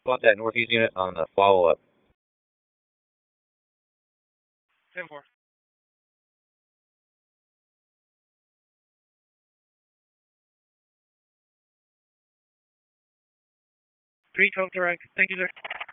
Want that northeast unit on the follow up. 10-4. 312 direct. Thank you, sir.